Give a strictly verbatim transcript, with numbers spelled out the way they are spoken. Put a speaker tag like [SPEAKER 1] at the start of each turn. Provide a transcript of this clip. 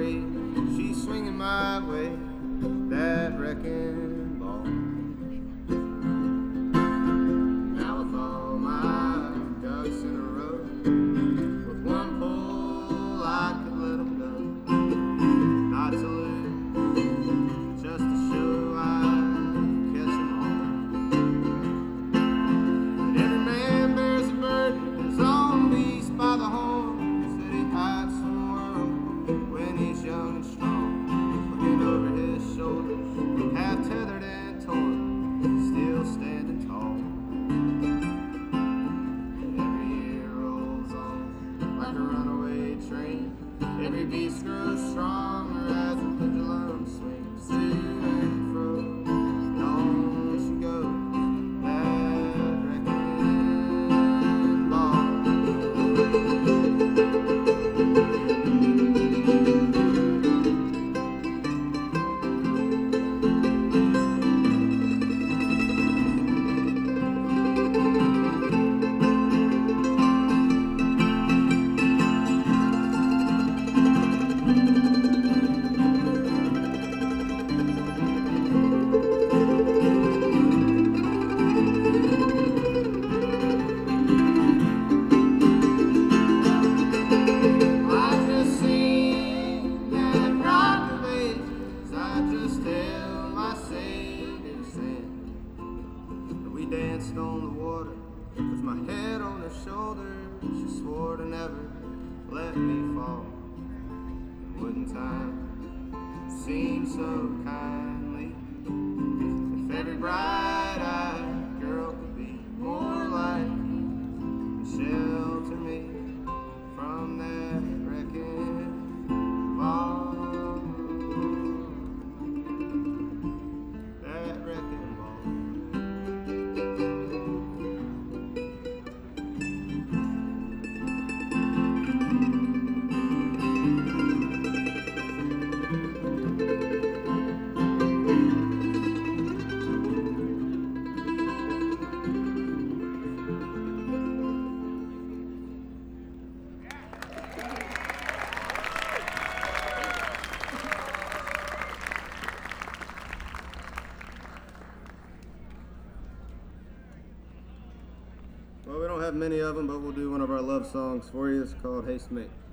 [SPEAKER 1] afraid. She's swinging my way, that wrecking ball. Now with all my ducks in a row, with one pull I could let them go. Not to lose, just to show I catch them all. But every man bears a burden, his own beast by the horn. Said he hides from the world when he's young and strong. Looking over his shoulders, half tethered and torn, still standing tall. And every year rolls on like a runaway train. Every beast grows stronger as the pendulum swings to and fro. And on she goes, that wrecking ball. I just sing that rock of ages, I just held my Savior's hand. And we danced on the water with my head on her shoulder. She swore to never let me fall. And wouldn't time seem so kindly if every bright-eyed girl could be more like you and shelter me from that wrecking ball. That wrecking ball. Well, we don't have many of them, but we'll do one of our love songs for you. It's called Hey Smith.